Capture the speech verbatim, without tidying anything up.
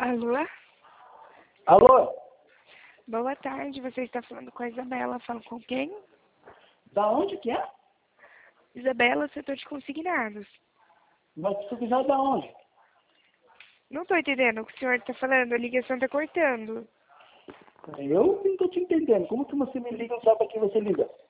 Alô? Alô? Boa tarde, você está falando com a Isabela. Falo com quem? Da onde que é? Isabela, setor de consignados. Mas você já da onde? Não estou entendendo o que o senhor está falando, a ligação está cortando. Eu não estou te entendendo. Como que você me liga e sabe para que você liga?